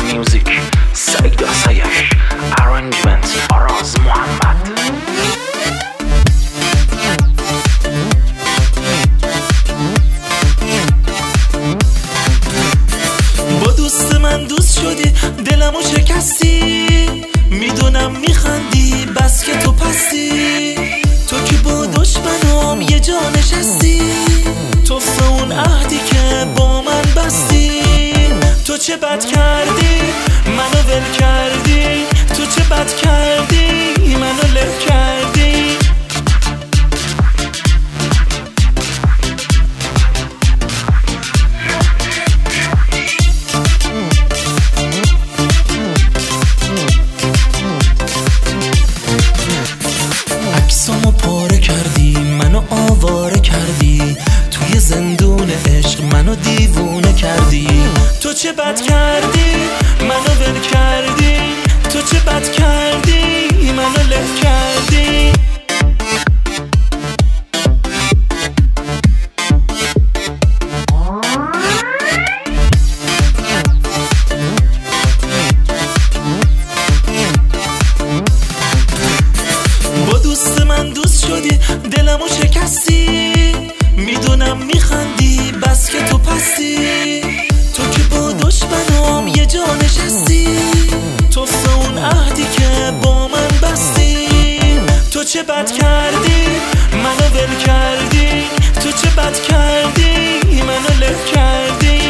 Music Saida Sayash Arrangement Araz Muhammad. با دوست من دوست شدی، دلمو شکستی، میدونم میخندی بس که تو پستی. تو که با دشمنام یه جا نشستی، توف اون عهدی که با من بستی. تو چه بد کردی منو ول کردی، تو چه بد کردی منو له کردی. عکسامو پاره کردی، منو آواره کردی، توی زندون عشق منو دیوونه کردی. تو چه بد کردی منو ول کردی، تو چه بد کردی منو له کردی. با دوست من دوست شدی، دلمو شکستی، میدونم میخندی بس که تو پستی. تو که با دشمنام یه جا نشستی، توف اون عهدی که با من بستی. تو چه بد کردی منو ول کردی، تو چه بد کردی منو له کردی.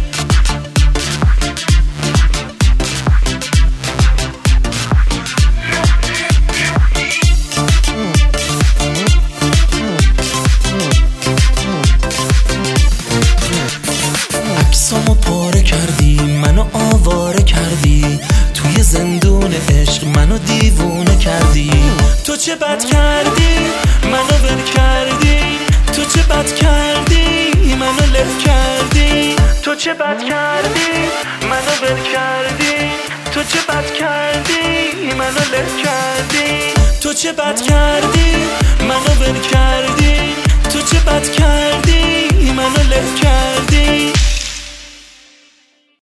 عکسامو پاره کردی، منو آواره کردی، توی زندون عشق منو دیوونه کردی. تو چه بد کردی منو ول کردی، تو چه بد کردی منو له کردی. تو چه بد کردی منو ول کردی، تو چه بد کردی منو له کردی. تو چه بد کردی منو ول کردی، تو چه بد کردی منو له کردی.